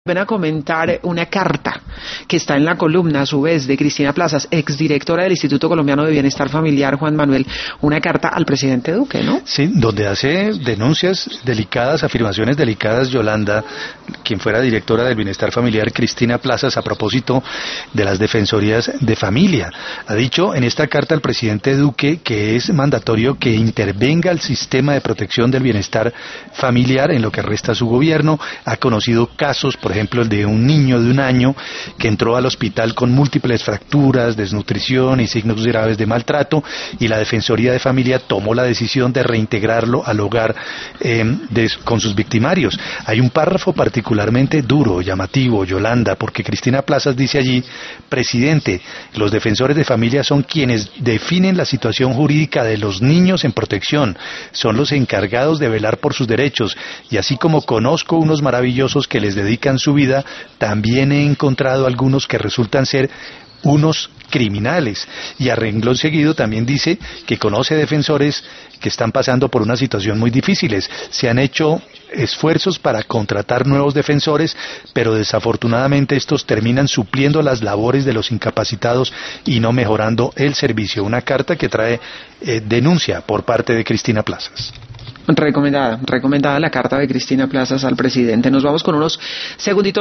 Ven a comentar una carta que está en la columna, a su vez, de Cristina Plazas, exdirectora del Instituto Colombiano de Bienestar Familiar, Juan Manuel, una carta al presidente Duque, ¿no? Sí, donde hace denuncias delicadas, afirmaciones delicadas, Yolanda, quien fuera directora del Bienestar Familiar, Cristina Plazas, a propósito de las defensorías de familia. Ha dicho en esta carta al presidente Duque que es mandatorio que intervenga el sistema de protección del bienestar familiar en lo que resta su gobierno. Ha conocido casos, por ejemplo, el de un niño de 1 año que entró al hospital con múltiples fracturas, desnutrición y signos graves de maltrato, y la Defensoría de Familia tomó la decisión de reintegrarlo al hogar con sus victimarios. Hay un párrafo particularmente duro, llamativo, Yolanda, porque Cristina Plazas dice allí: presidente, los defensores de familia son quienes definen la situación jurídica de los niños en protección, son los encargados de velar por sus derechos, y así como conozco unos maravillosos que les dedican su vida, también he encontrado algunos que resultan ser unos criminales. Y a renglón seguido también dice que conoce defensores que están pasando por una situación muy difíciles. Se han hecho esfuerzos para contratar nuevos defensores, pero desafortunadamente estos terminan supliendo las labores de los incapacitados y no mejorando el servicio. Una carta que trae denuncia por parte de Cristina Plazas. Recomendada la carta de Cristina Plazas al presidente. Nos vamos con unos segunditos